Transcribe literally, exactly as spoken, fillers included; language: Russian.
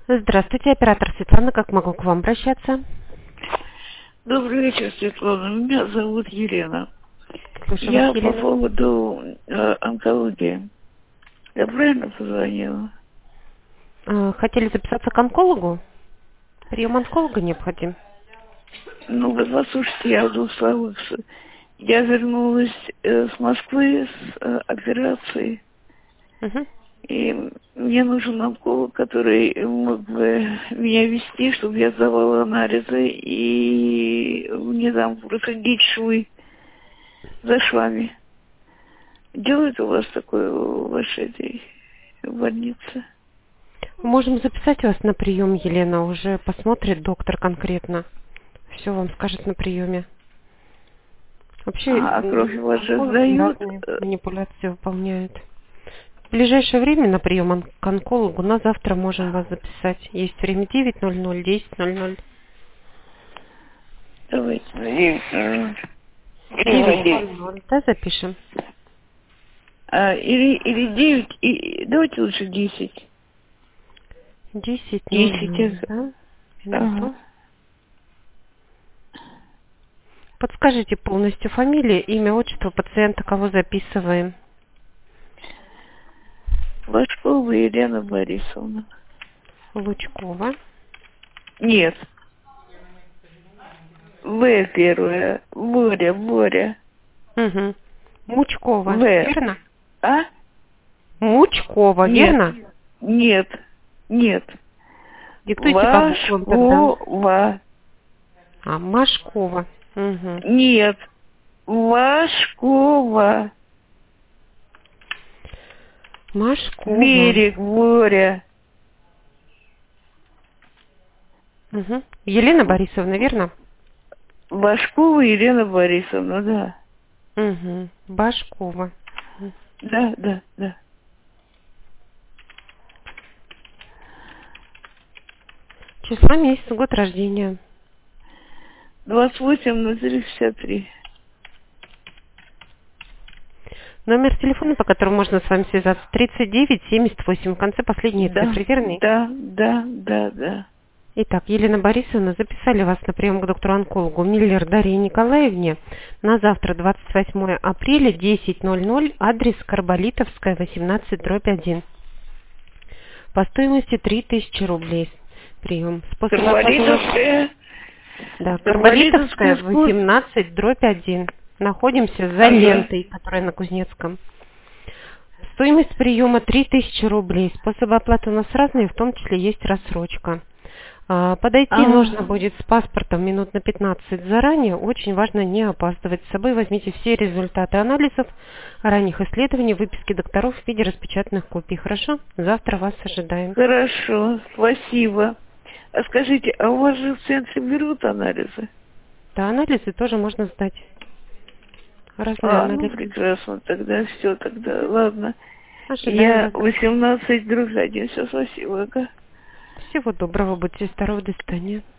Здравствуйте, оператор Светлана, как могу к вам обращаться? Добрый вечер, Светлана. Меня зовут Елена. Слушаю Я вас, по Елена. поводу э, онкологии. Я правильно позвонила? Э, Хотели записаться к онкологу? Прием онколога необходим. Ну, вы послушайте, я в двух словах. Я вернулась э, с Москвы с э, операции. Угу. И мне нужен онколог, который мог бы меня вести, чтобы я сдавала анализы и мне там просадить швы за швами. Делают у вас такое в вашей этой больнице? Можем записать вас на прием, Елена. Уже посмотрит доктор конкретно. Все вам скажет на приеме. Вообще, А, а кровь м, у вас же онкологи сдают? разные Э, манипуляции выполняют. В ближайшее время на прием он- к онкологу на завтра можем вас записать. Есть время девять ноль ноль, десять ноль ноль. Давайте, девять, э, или девять девять. ноль ноль, да, запишем? А, или, или девять, и, давайте лучше десять. десять ноль Десять, ноль, э, да? ага. Минуту. Подскажите полностью фамилия, имя, отчество пациента, кого записываем. Башкова Елена Борисовна. Лучкова. Нет. В первая. Боря, Боря. Угу. Мучкова, В. верно? А? Мучкова, Нет. верно? Нет. Нет. Диктуйте по буквам тогда. Вашкова. А, Машкова. Угу. Нет. Вашкова. Машкова. Берег моря. Угу. Елена Борисовна, верно? Башкова Елена Борисовна, да. Угу. Башкова. Да, да, да. Число, месяц, год рождения. двадцать восемь ноль три шестьдесят три. Номер телефона, по которому можно с вами связаться, тридцать девять семьдесят восемь. В конце последние Да, цифры, верны? да, да, да, да. Итак, Елена Борисовна, записали вас на прием к доктору-онкологу Миллер Дарье Николаевне на завтра, двадцать восьмое апреля, десять ноль ноль, адрес Карболитовская, восемнадцать, дробь один. По стоимости три тысячи рублей прием. Способ оплаты у нас- Карболитовская. Да, Карболитовская, Карболитовская вкус. восемнадцать, дробь один. Находимся за Ага. лентой, которая на Кузнецком. Стоимость приема три тысячи рублей. Способы оплаты у нас разные, в том числе есть рассрочка. А, Подойти А, нужно будет с паспортом минут на пятнадцать заранее. Очень важно не опаздывать. С собой возьмите все результаты анализов, ранних исследований, выписки докторов в виде распечатанных копий. Хорошо? Завтра вас ожидаем. хорошо, спасибо. А скажите, а у вас же в центре берут анализы? Да, анализы тоже можно сдать. Разные А, ну анализы. прекрасно, тогда все, тогда, ладно. Ожидаем Я вас. восемнадцать дробь один, все, спасибо, ага. Всего доброго, будьте здоровы, до свидания.